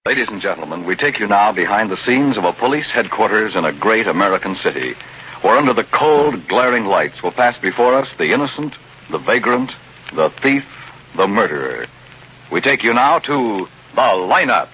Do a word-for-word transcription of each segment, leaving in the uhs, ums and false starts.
Ladies and gentlemen, we take you now behind the scenes of a police headquarters in a great American city, where under the cold, glaring lights will pass before us the innocent, the vagrant, the thief, the murderer. We take you now to The Lineup.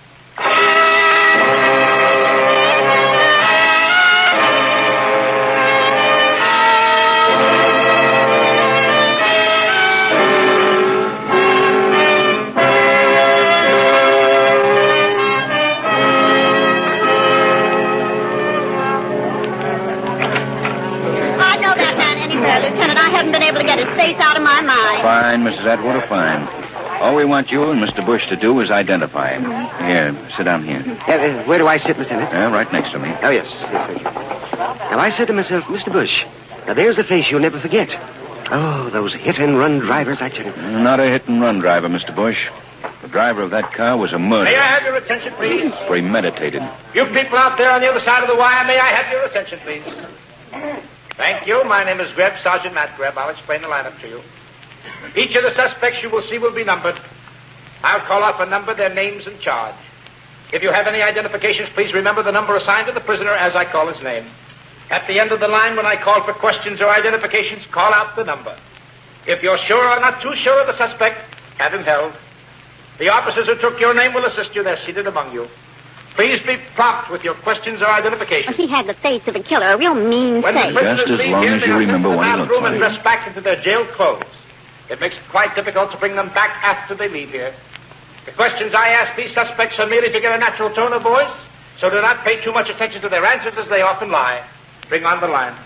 Lieutenant, I haven't been able to get his face out of my mind. Fine, Missus Atwater, fine. All we want you and Mister Bush to do is identify him. Mm-hmm. Here, sit down here. Uh, uh, where do I sit, Lieutenant? Uh, right next to me. Oh, yes. yes thank you. Now, I said to myself, Mister Bush, now there's a face you'll never forget. Oh, those hit-and-run drivers, I tell you. Not a hit-and-run driver, Mister Bush. The driver of that car was a murderer. May I have your attention, please? Premeditated. You people out there on the other side of the wire, may I have your attention, please? Thank you. My name is Greb, Sergeant Matt Greb. I'll explain the lineup to you. Each of the suspects you will see will be numbered. I'll call off a number, their names and charge. If you have any identifications, please remember the number assigned to the prisoner as I call his name. At the end of the line, when I call for questions or identifications, call out the number. If you're sure or not too sure of the suspect, have him held. The officers who took your name will assist you. They're seated among you. Please be prompt with your questions or identifications. He had the face of a killer, a real mean when face. Just as long as you remember what he looks like. And like. dress back into their jail clothes. It makes it quite difficult to bring them back after they leave here. The questions I ask these suspects are merely to get a natural tone of voice, so do not pay too much attention to their answers as they often lie. Bring on the line.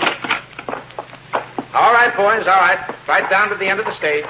All right, boys, all right. Right down to the end of the stage.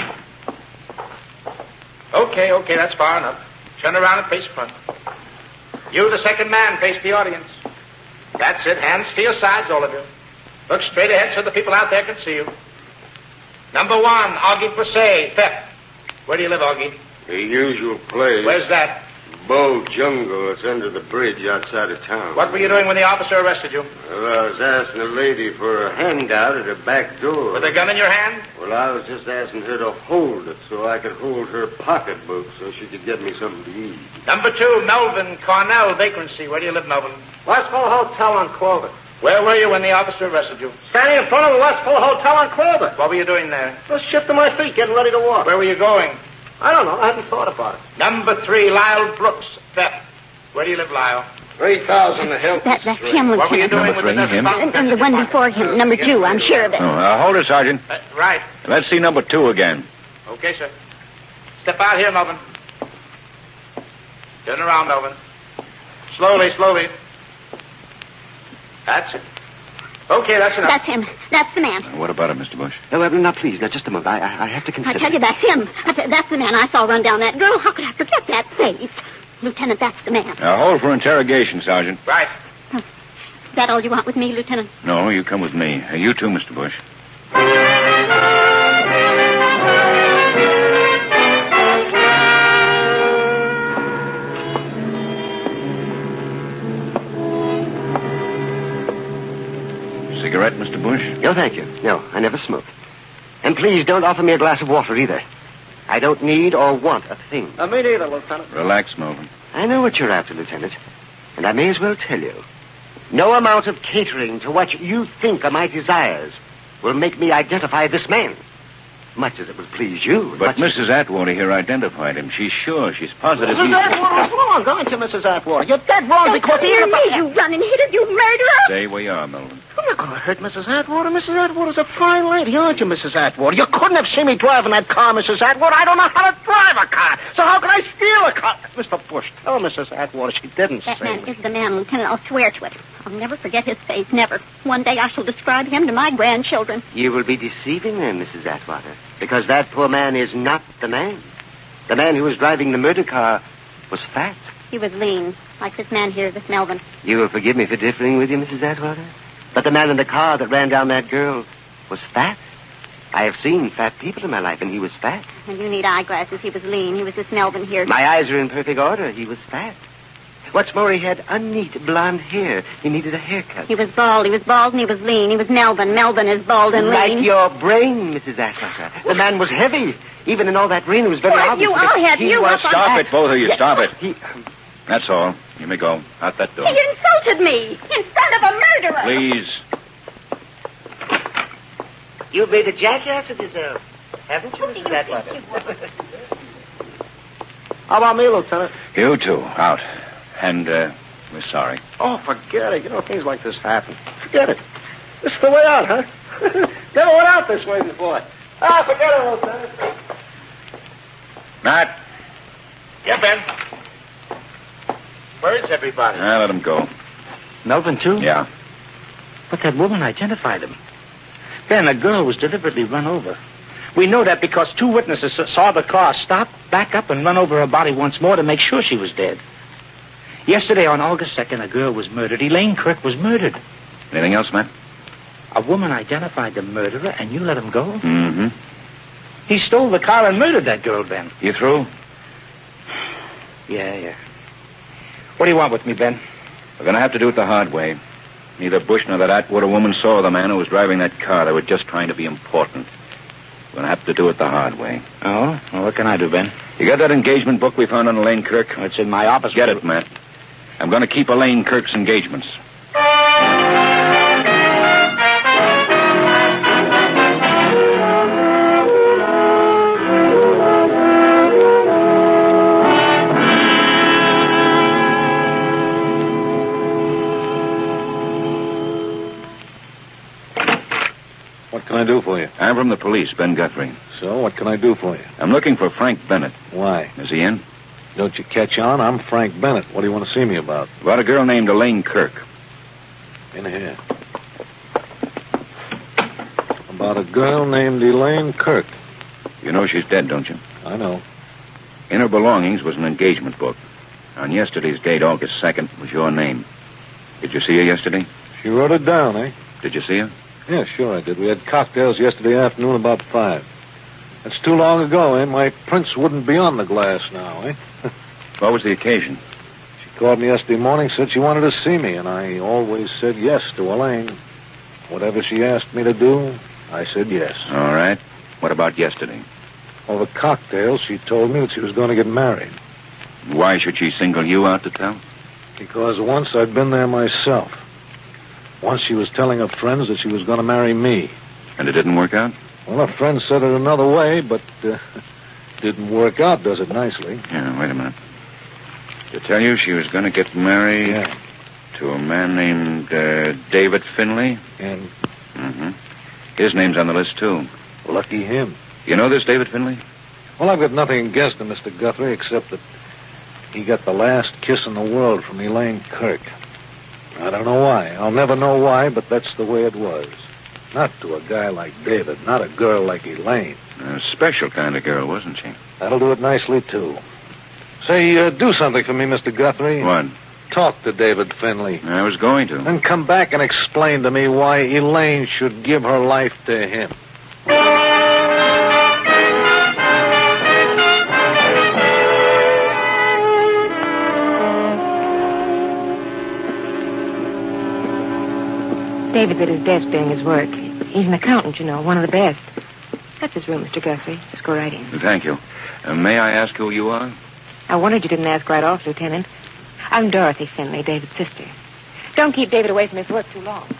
Okay, okay, that's far enough. Turn around and face front. You, the second man, face the audience. That's it. Hands to your sides, all of you. Look straight ahead so the people out there can see you. Number one, Augie Passay, theft. Where do you live, Augie? The usual place. Where's that? Bow Jungle. It's under the bridge outside of town. What were you doing when the officer arrested you? Well, I was asking a lady for a handout at her back door. With a gun in your hand? Well, I was just asking her to hold it so I could hold her pocketbook so she could get me something to eat. Number two, Melvin Cornell, vagrancy. Where do you live, Melvin? Westfall Hotel on Clover. Where were you when the officer arrested you? Standing in front of the Westfall Hotel on Clover. What were you doing there? Just shifting my feet, getting ready to walk. Where were you going? I don't know. I hadn't thought about it. Number three, Lyle Brooks, theft. Where do you live, Lyle? Three thousand to help. That, that's him, What were you Lieutenant. doing Number with three, the him. And, and the one before him, number two, I'm sure of it. Oh, uh, hold it, Sergeant. Uh, right. Let's see number two again. Okay, sir. Step out here, Melvin. Turn around, Melvin. Slowly, slowly. That's it. Okay, that's enough. That's him. That's the man. What about it, Mister Bush? No, uh, now, please, now, just a moment. I, I, I have to I consider... tell you, that's him. That's the man I saw run down that girl. How could I forget that face? Lieutenant, that's the man. Now, hold for interrogation, Sergeant. Right. Is that all you want with me, Lieutenant? No, you come with me. Uh, you too, Mister Bush. Cigarette, Mister Bush? No, thank you. No, I never smoke. And please don't offer me a glass of water either. I don't need or want a thing. Uh, me neither, Lieutenant. Relax, Melvin. I know what you're after, Lieutenant. And I may as well tell you. No amount of catering to what you think are my desires will make me identify this man. Much as it would please you. But much Missus Atwater here identified him. She's sure. She's positive. Missus he's... Atwater was wrong, aren't you, Missus Atwater? You're dead wrong because Here even me, if I... you running hitter, you murderer! Stay where you are, Melvin. You're not going to hurt Missus Atwater. Missus Atwater's a fine lady, aren't you, Missus Atwater? You couldn't have seen me driving that car, Missus Atwater. I don't know how to drive a car. So how can I steal a car? Mister Bush, tell Missus Atwater she didn't That say man me. is the man, Lieutenant. I'll swear to it. I'll never forget his face, never. One day I shall describe him to my grandchildren. You will be deceiving them, Missus Atwater, because that poor man is not the man. The man who was driving the murder car was fat. He was lean, like this man here, this Melvin. You will forgive me for differing with you, Missus Atwater, but the man in the car that ran down that girl was fat. I have seen fat people in my life, and he was fat. And you need eyeglasses. He was lean. He was this Melvin here. My eyes are in perfect order. He was fat. What's more, he had unneat blonde hair. He needed a haircut. He was bald. He was bald and he was lean. He was Melvin. Melvin is bald and Like lean. your brain, Missus Atwater. The man was heavy. Even in all that rain, it was very What, obvious. you that all had he you was up on Stop that. it, both of you. Yeah. Stop it. He, That's all. You may go. Out that door. He insulted me in front of a murderer. Please. You've made a jackass of yourself, haven't you, Missus Atwater? How about me, Lieutenant? You too. Out. And, uh, we're sorry. Oh, forget it. You know, things like this happen. Forget it. This is the way out, huh? Never went out this way before. Ah, forget it, Lieutenant. Matt. Yeah, Ben. Where is everybody? Ah, let him go. Melvin, too? Yeah. But that woman identified him. Ben, a girl was deliberately run over. We know that because two witnesses saw the car stop, back up, and run over her body once more to make sure she was dead. Yesterday, on August second, a girl was murdered. Elaine Kirk was murdered. Anything else, Matt? A woman identified the murderer, and you let him go? Mm-hmm. He stole the car and murdered that girl, Ben. You through? Yeah, yeah. What do you want with me, Ben? We're going to have to do it the hard way. Neither Bush nor that Atwater woman saw the man who was driving that car. They were just trying to be important. We're going to have to do it the hard way. Oh? Well, what can I do, Ben? You got that engagement book we found on Elaine Kirk? It's in my office. Get it, Matt. I'm going to keep Elaine Kirk's engagements. What can I do for you? I'm from the police, Ben Guthrie. So, what can I do for you? I'm looking for Frank Bennett. Why? Is he in? Don't you catch on? I'm Frank Bennett. What do you want to see me about? About a girl named Elaine Kirk. In here. About a girl named Elaine Kirk. You know she's dead, don't you? I know. In her belongings was an engagement book. On yesterday's date, August second, was your name. Did you see her yesterday? She wrote it down, eh? Did you see her? Yeah, sure I did. We had cocktails yesterday afternoon about five. That's too long ago, eh? My prints wouldn't be on the glass now, eh? What was the occasion? She called me yesterday morning, said she wanted to see me, and I always said yes to Elaine. Whatever she asked me to do, I said yes. All right. What about yesterday? Over cocktails, she told me that she was going to get married. Why should she single you out to tell? Because once I'd been there myself. Once she was telling her friends that she was going to marry me. And it didn't work out? Well, her friends said it another way, but uh, didn't work out, does it nicely? Yeah, wait a minute. To tell you she was going to get married Yeah. to a man named uh, David Finley? And Mm-hmm. His name's on the list, too. lucky him. You know this David Finley? Well, I've got nothing against him, Mister Guthrie, except that he got the last kiss in the world from Elaine Kirk. I don't know why. I'll never know why, but that's the way it was. Not to a guy like David, not a girl like Elaine. A special kind of girl, wasn't she? That'll do it nicely, too. Say, uh, do something for me, Mister Guthrie. What? Talk to David Finley. I was going to. Then come back and explain to me why Elaine should give her life to him. David's at his desk doing his work. He's an accountant, you know, one of the best. That's his room, Mister Guthrie. Just go right in. Thank you. Uh, may I ask who you are? I wondered you didn't ask right off, Lieutenant. I'm Dorothy Finley, David's sister. Don't keep David away from his work too long.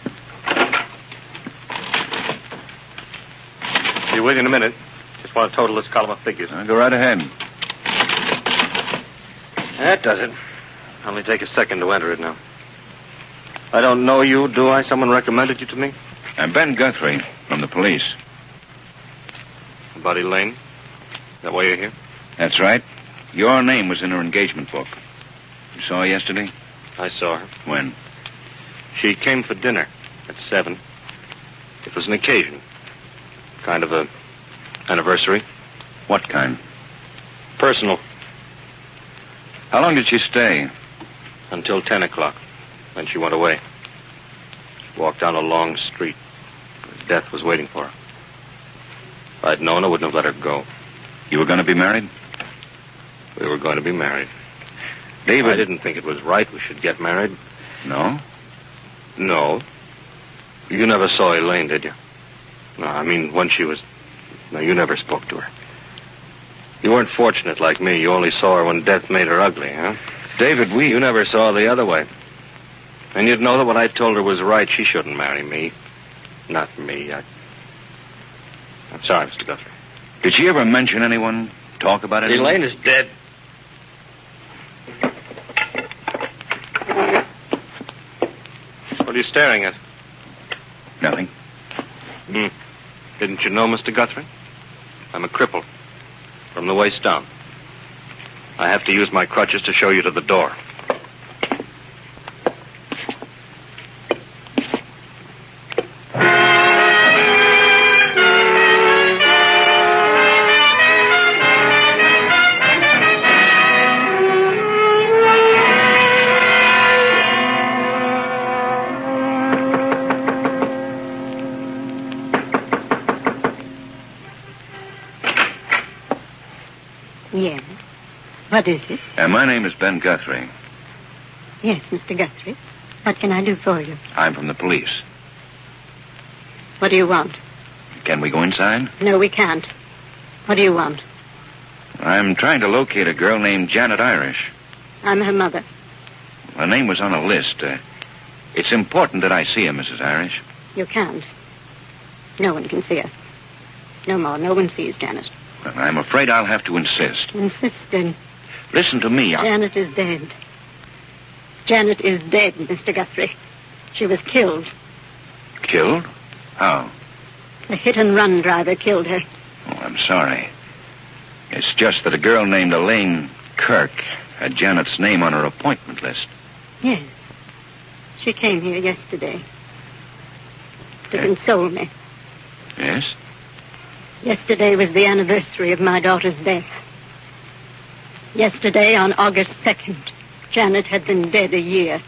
Be with you in a minute. Just want to total this column of figures. Uh, go right ahead. That does it. Only take a second to enter it now. I don't know you, do I? Someone recommended you to me? I'm Ben Guthrie from the police. About Elaine? That why you're here? That's right. Your name was in her engagement book. You saw her yesterday? I saw her. When? She came for dinner at seven. It was an occasion. Kind of a anniversary. What kind? Personal. How long did she stay? Until ten o'clock. Then she went away. She walked down a long street. Death was waiting for her. If I'd known, I wouldn't have let her go. You were going to be married? We were going to be married. David... I didn't think it was right we should get married. No? No. You never saw Elaine, did you? No, I mean, when she was... No, you never spoke to her. You weren't fortunate like me. You only saw her when death made her ugly, huh? David, we... You never saw the other way. And you'd know that what I told her was right. She shouldn't marry me. Not me. I... I'm sorry, Mister Guthrie. Did she ever mention anyone, talk about it? Elaine is dead. What are you staring at? Nothing. Hmm. Didn't you know, Mister Guthrie? I'm a cripple. From the waist down. I have to use my crutches to show you to the door. Yes. What is it? Uh, my name is Ben Guthrie. Yes, Mister Guthrie. What can I do for you? I'm from the police. What do you want? Can we go inside? No, we can't. What do you want? I'm trying to locate a girl named Janet Irish. I'm her mother. Her name was on a list. Uh, it's important that I see her, Missus Irish. You can't. No one can see her. No more. No one sees Janet. Well, I'm afraid I'll have to insist. Insist, then. Listen to me. I... Janet is dead. Janet is dead, Mister Guthrie. She was killed. Killed? How? The hit-and-run driver killed her. Oh, I'm sorry. It's just that a girl named Elaine Kirk had Janet's name on her appointment list. Yes. She came here yesterday to Eh? console me. Yes? Yesterday was the anniversary of my daughter's death. Yesterday, on August second, Janet had been dead a year.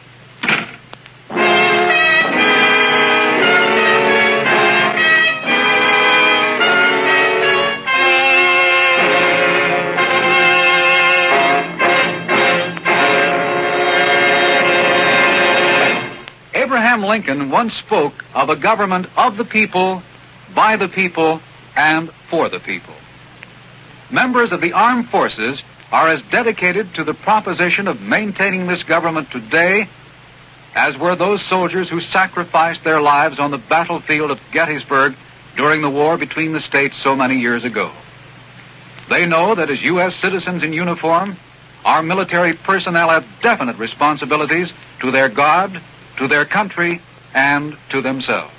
Abraham Lincoln once spoke of a government of the people, by the people, and for the people. Members of the armed forces are as dedicated to the proposition of maintaining this government today as were those soldiers who sacrificed their lives on the battlefield of Gettysburg during the war between the states so many years ago. They know that as U S citizens in uniform, our military personnel have definite responsibilities to their God, to their country, and to themselves.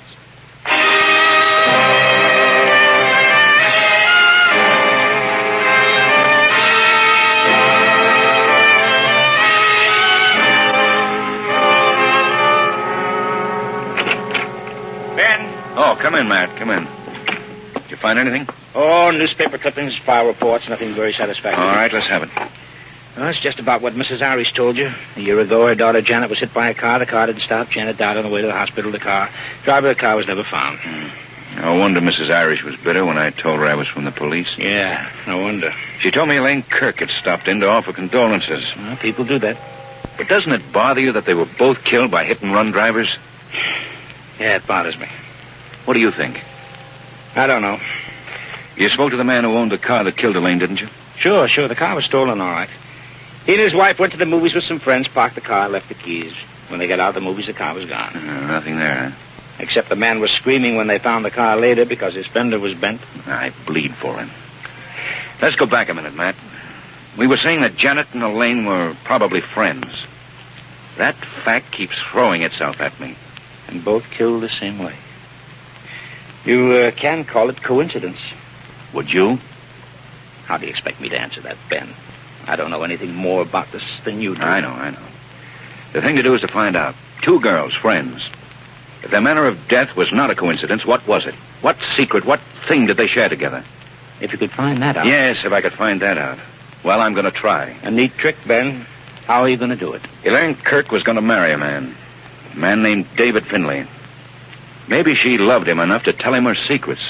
Oh, come in, Matt. Come in. Did you find anything? Oh, newspaper clippings, file reports, nothing very satisfactory. All right, let's have it. Well, it's just about what Missus Irish told you. A year ago, her daughter Janet was hit by a car. The car didn't stop. Janet died on the way to the hospital. The car, driver of the car was never found. Hmm. No wonder Missus Irish was bitter when I told her I was from the police. Yeah, no wonder. She told me Elaine Kirk had stopped in to offer condolences. Well, people do that. But doesn't it bother you that they were both killed by hit-and-run drivers? Yeah, it bothers me. What do you think? I don't know. You spoke to the man who owned the car that killed Elaine, didn't you? Sure, sure. The car was stolen, all right. He and his wife went to the movies with some friends, parked the car, left the keys. When they got out of the movies, the car was gone. Uh, nothing there, huh? Except the man was screaming when they found the car later because his fender was bent. I bleed for him. Let's go back a minute, Matt. We were saying that Janet and Elaine were probably friends. That fact keeps throwing itself at me. And both killed the same way. You uh, can call it coincidence. Would you? How do you expect me to answer that, Ben? I don't know anything more about this than you do. I know, I know. The thing to do is to find out. Two girls, friends. If their manner of death was not a coincidence, what was it? What secret, what thing did they share together? If you could find that out. Yes, if I could find that out. Well, I'm going to try. A neat trick, Ben. How are you going to do it? Elaine Kirk was going to marry a man. A man named David Finley. Maybe she loved him enough to tell him her secrets.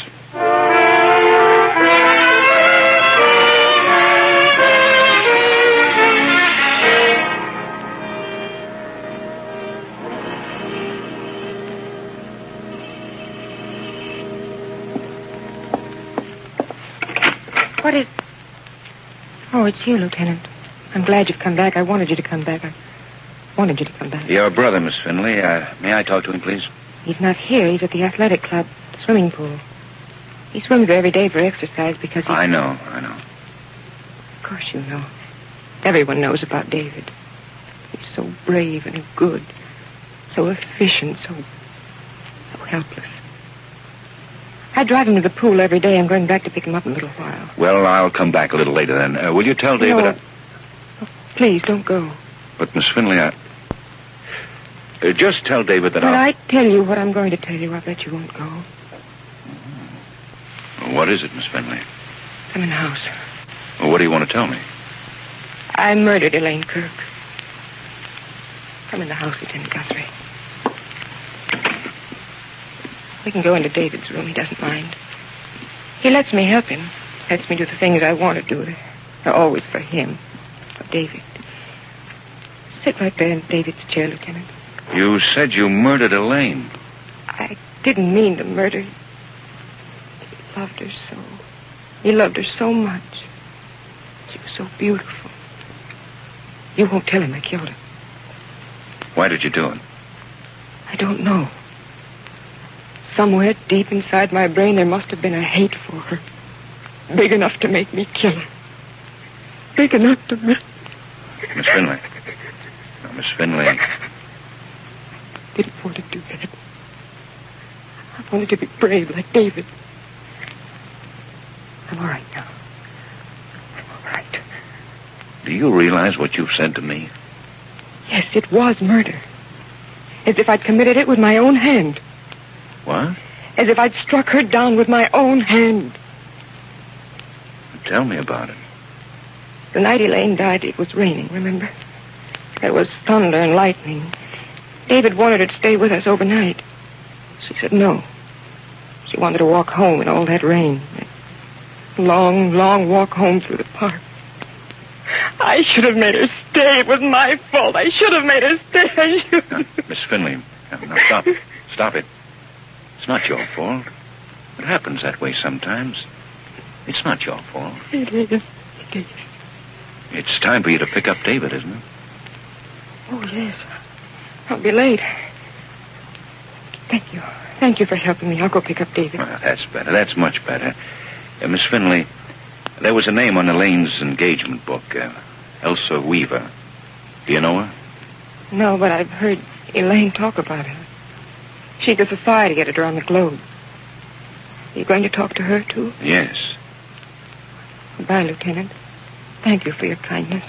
Oh, it's you, Lieutenant. I'm glad you've come back. I wanted you to come back. I wanted you to come back. Your brother, Miss Finley. Uh, may I talk to him, please? He's not here. He's at the athletic club, the swimming pool. He swims there every day for exercise because he... I know, I know. Of course you know. Everyone knows about David. He's so brave and good, so efficient, so, so helpless. I drive him to the pool every day. I'm going back to pick him up in a little while. Well, I'll come back a little later then. Uh, will you tell David... No. I... Oh, please, don't go. But, Miss Finley, I... Uh, just tell David that When I'll... I tell you what I'm going to tell you, I bet you won't go. Well, what is it, Miss Finley? I'm in the house. Well, what do you want to tell me? I murdered Elaine Kirk. Come in the house, Lieutenant Guthrie. We can go into David's room. He doesn't mind. He lets me help him. Lets me do the things I want to do. They're always for him. For David. Sit right there in David's chair, Lieutenant. You said you murdered Elaine. I didn't mean to murder. He loved her so. He loved her so much. She was so beautiful. You won't tell him I killed her. Why did you do it? I don't know. Somewhere deep inside my brain there must have been a hate for her. Big enough to make me kill her. Big enough to make... Miss Finley. No, Miss Finley. I didn't want to do that. I wanted to be brave like David. I'm all right now. I'm all right. Do you realize what you've said to me? Yes, it was murder. As if I'd committed it with my own hand. What? As if I'd struck her down with my own hand. Tell me about it. The night Elaine died, it was raining, remember? There was thunder and lightning. David wanted her to stay with us overnight. She said no. She wanted to walk home in all that rain. That long, long walk home through the park. I should have made her stay. It was my fault. I should have made her stay. I should. Now, Miss Finley, now, now stop. Stop it. It's not your fault. It happens that way sometimes. It's not your fault. It is. It is. It's time for you to pick up David, isn't it? Oh, yes. I'll be late. Thank you. Thank you for helping me. I'll go pick up David. Well, that's better. That's much better. Uh, Miss Finley, there was a name on Elaine's engagement book. Uh, Elsa Weaver. Do you know her? No, but I've heard Elaine talk about her. She's a society editor on the Globe. Are you going to talk to her, too? Yes. Goodbye, Lieutenant. Thank you for your kindness.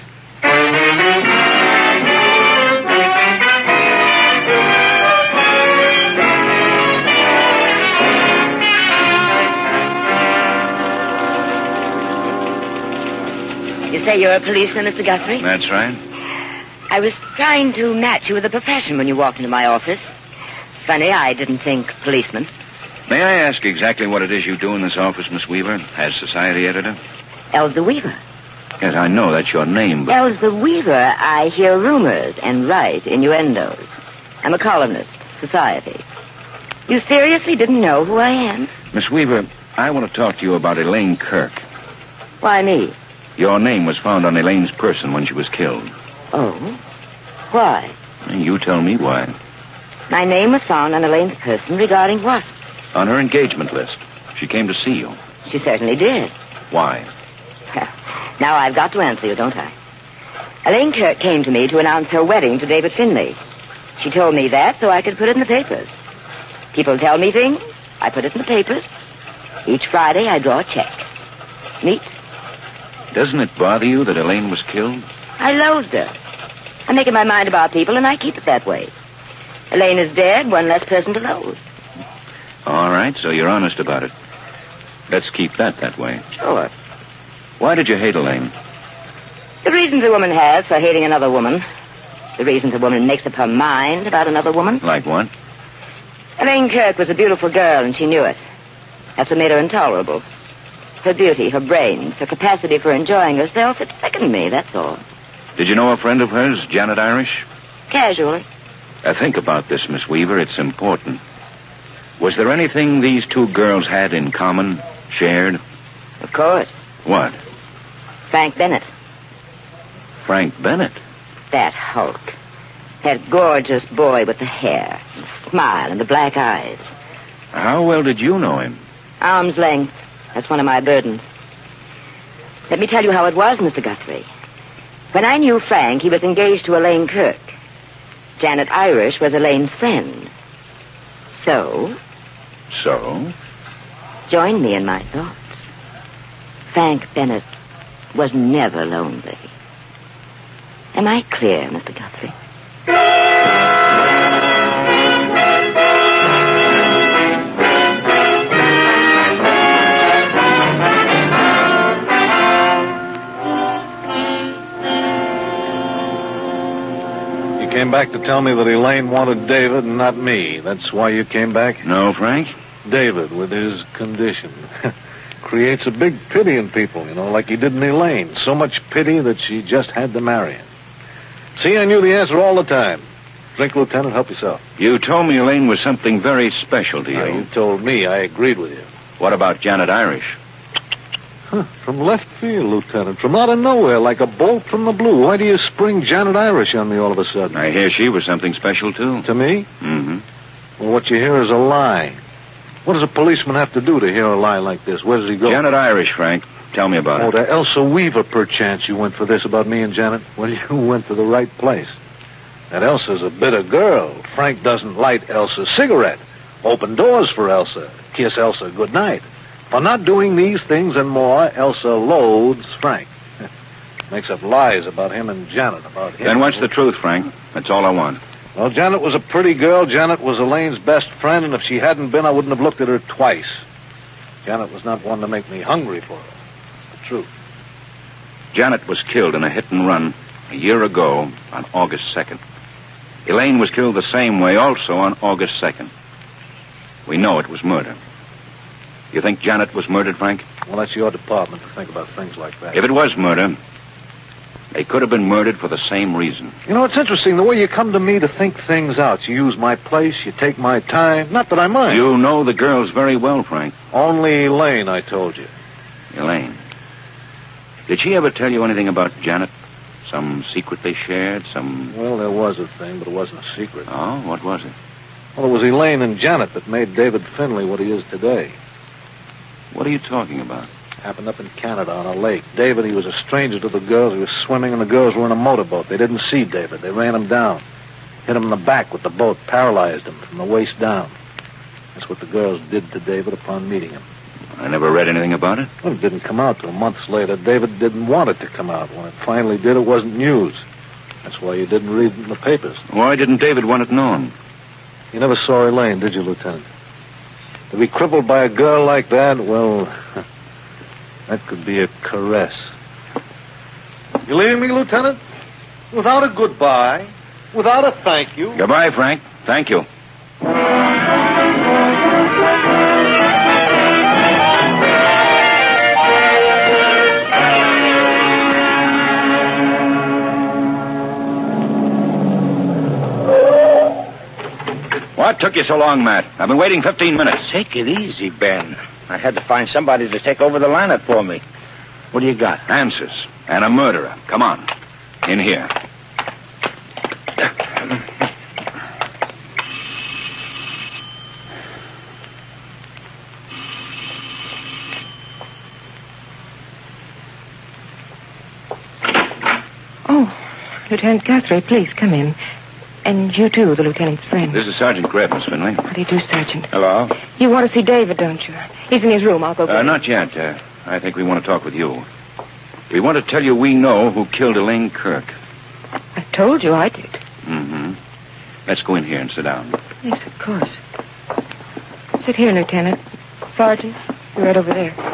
You say you're a policeman, Mister Guthrie? That's right. I was trying to match you with a profession when you walked into my office. Funny, I didn't think policeman. May I ask exactly what it is you do in this office, Miss Weaver, as society editor? Elsa Weaver. Yes, I know that's your name, but... Elsa Weaver, I hear rumors and write innuendos. I'm a columnist, society. You seriously didn't know who I am? Miss Weaver, I want to talk to you about Elaine Kirk. Why me? Your name was found on Elaine's person when she was killed. Oh? Why? You tell me why. My name was found on Elaine's person regarding what? On her engagement list. She came to see you. She certainly did. Why? Now I've got to answer you, don't I? Elaine Kirk came to me to announce her wedding to David Finley. She told me that so I could put it in the papers. People tell me things. I put it in the papers. Each Friday I draw a check. Neat? Doesn't it bother you that Elaine was killed? I loathed her. I'm making my mind about people, and I keep it that way. Elaine is dead, one less person to loathe. All right, so you're honest about it. Let's keep that that way. Sure. Why did you hate Elaine? The reasons a woman has for hating another woman. The reasons a woman makes up her mind about another woman. Like what? Elaine Kirk was a beautiful girl, and she knew it. That's what made her intolerable. Her beauty, her brains, her capacity for enjoying herself, it sickened me, that's all. Did you know a friend of hers, Janet Irish? Casually. Uh, think about this, Miss Weaver. It's important. Was there anything these two girls had in common, shared? Of course. What? Frank Bennett. Frank Bennett? That Hulk. That gorgeous boy with the hair, the smile, and the black eyes. How well did you know him? Arm's length. That's one of my burdens. Let me tell you how it was, Mister Guthrie. When I knew Frank, he was engaged to Elaine Kirk. Janet Irish was Elaine's friend. So? So? Join me in my thoughts. Frank Bennett was never lonely. Am I clear, Mister Guthrie? You came back to tell me that Elaine wanted David and not me. That's why you came back? No, Frank? David, with his condition, creates a big pity in people, you know, like he did in Elaine. So much pity that she just had to marry him. See, I knew the answer all the time. Drink, Lieutenant, help yourself. You told me Elaine was something very special to you. Now, you told me. I agreed with you. What about Janet Irish? Huh, from left field, Lieutenant. From out of nowhere, like a bolt from the blue. Why do you spring Janet Irish on me all of a sudden? I hear she was something special, too. To me? Mm-hmm. Well, what you hear is a lie. What does a policeman have to do to hear a lie like this? Where does he go? Janet Irish, Frank. Tell me about oh, it. Oh, to Elsa Weaver, perchance, you went for this about me and Janet? Well, you went to the right place. That Elsa's a bitter girl. Frank doesn't light Elsa's cigarette. Open doors for Elsa. Kiss Elsa goodnight. For not doing these things and more, Elsa loathes Frank. Makes up lies about him and Janet, about him. Then what's the truth, Frank? That's all I want. Well, Janet was a pretty girl. Janet was Elaine's best friend, and if she hadn't been, I wouldn't have looked at her twice. Janet was not one to make me hungry for her. It's the truth. Janet was killed in a hit and run a year ago on August second. Elaine was killed the same way also on August second. We know it was murder. You think Janet was murdered, Frank? Well, that's your department to think about things like that. If it was murder, they could have been murdered for the same reason. You know, it's interesting the way you come to me to think things out. You use my place, you take my time. Not that I mind. You know the girls very well, Frank. Only Elaine, I told you. Elaine. Did she ever tell you anything about Janet? Some secret they shared? Some... Well, there was a thing, but it wasn't a secret. Oh, what was it? Well, it was Elaine and Janet that made David Finley what he is today. What are you talking about? Happened up in Canada on a lake. David, he was a stranger to the girls. He was swimming, and the girls were in a motorboat. They didn't see David. They ran him down. Hit him in the back with the boat, paralyzed him from the waist down. That's what the girls did to David upon meeting him. I never read anything about it. Well, it didn't come out till months later. David didn't want it to come out. When it finally did, it wasn't news. That's why you didn't read it in the papers. Why didn't David want it known? You never saw Elaine, did you, Lieutenant? To be crippled by a girl like that, well, that could be a caress. You leaving me, Lieutenant? Without a goodbye? Without a thank you? Goodbye, Frank. Thank you. What took you so long, Matt? I've been waiting fifteen minutes. Take it easy, Ben. I had to find somebody to take over the lineup for me. What do you got? Answers. And a murderer. Come on. In here. Oh, Lieutenant Guthrie, please come in. And you, too, the lieutenant's friend. This is Sergeant Greb, Miss Finley. How do you do, Sergeant? Hello? You want to see David, don't you? He's in his room. I'll go get Uh, him. not yet. Uh, I think we want to talk with you. We want to tell you we know who killed Elaine Kirk. I told you I did. Mm-hmm. Let's go in here and sit down. Yes, of course. Sit here, Lieutenant. Sergeant, you're right over there.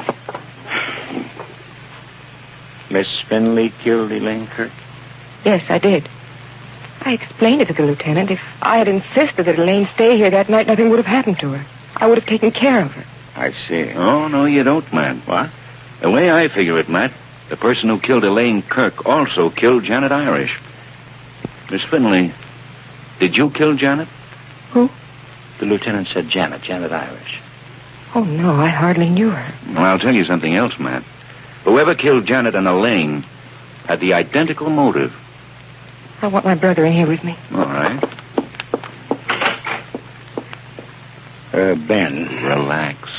Miss Finley killed Elaine Kirk? Yes, I did. I explained it to the lieutenant. If I had insisted that Elaine stay here that night, nothing would have happened to her. I would have taken care of her. I see. Oh, no, you don't, Matt. What? The way I figure it, Matt, the person who killed Elaine Kirk also killed Janet Irish. Miss Finley, did you kill Janet? Who? The lieutenant said Janet, Janet Irish. Oh, no, I hardly knew her. Well, I'll tell you something else, Matt. Whoever killed Janet and Elaine had the identical motive. I want my brother in here with me. All right. Uh, Ben. Relax.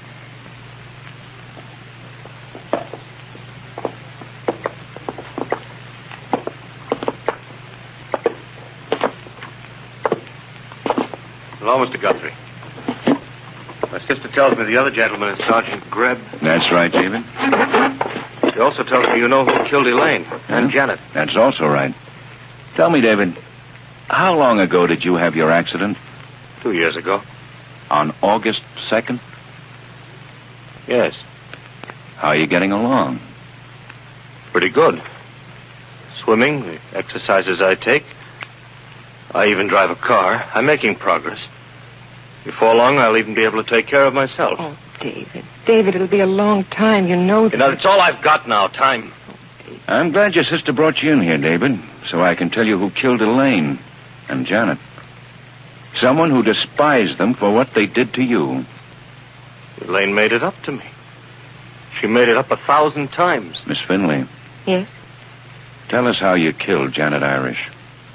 Hello, Mister Guthrie. My sister tells me the other gentleman is Sergeant Greb. That's right, David. She also tells me you know who killed Elaine and Janet. That's also right. Tell me, David, how long ago did you have your accident? Two years ago. On August second? Yes. How are you getting along? Pretty good. Swimming, the exercises I take. I even drive a car. I'm making progress. Before long, I'll even be able to take care of myself. Oh, David. David, it'll be a long time, you know. You know, that's all I've got now, time. I'm glad your sister brought you in here, David, so I can tell you who killed Elaine and Janet. Someone who despised them for what they did to you. Elaine made it up to me. She made it up a thousand times. Miss Finley. Yes? Tell us how you killed Janet Irish.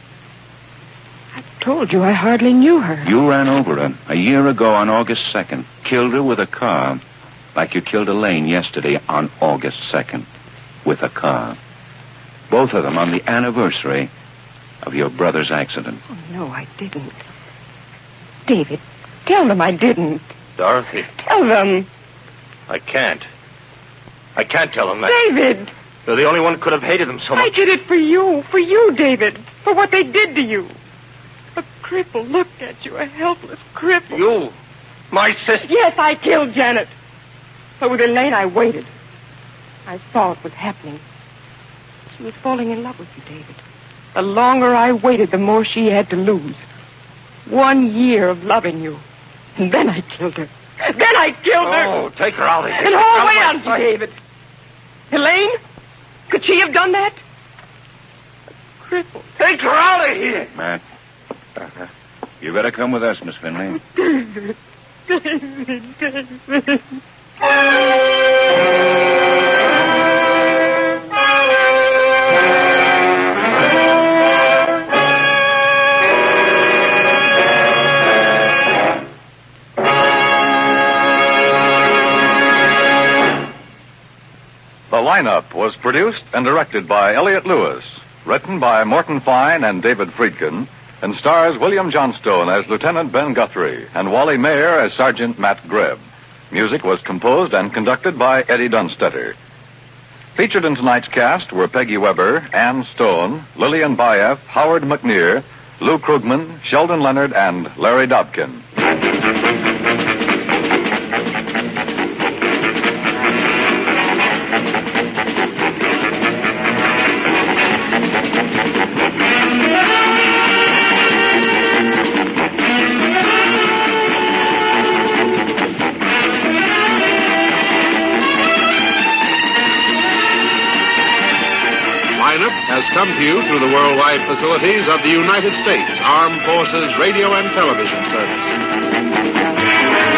I told you I hardly knew her. You ran over her a year ago on August second. Killed her with a car, like you killed Elaine yesterday on August second. With a car. Both of them on the anniversary of your brother's accident. Oh, no, I didn't. David, tell them I didn't. Dorothy. Tell them. I can't. I can't tell them that. David! You're the only one who could have hated them so much. I did it for you. For you, David. For what they did to you. A cripple looked at you. A helpless cripple. You? My sister? Yes, I killed Janet. But with Elaine, I waited. I saw what was happening. She was falling in love with you, David. The longer I waited, the more she had to lose. One year of loving you. And then I killed her. Then I killed her. Oh, take her out of here. And hold way on, David. Elaine? Could she have done that? A cripple. Take her out of here. Matt. Uh-huh. You better come with us, Miss Finley. David. David. David. The lineup was produced and directed by Elliott Lewis, written by Morton Fine and David Friedkin, and stars William Johnstone as Lieutenant Ben Guthrie and Wally Mayer as Sergeant Matt Greb. Music was composed and conducted by Eddie Dunstetter. Featured in tonight's cast were Peggy Weber, Ann Stone, Lillian Baeff, Howard McNear, Lou Krugman, Sheldon Leonard, and Larry Dobkin. Has come to you through the worldwide facilities of the United States Armed Forces Radio and Television Service.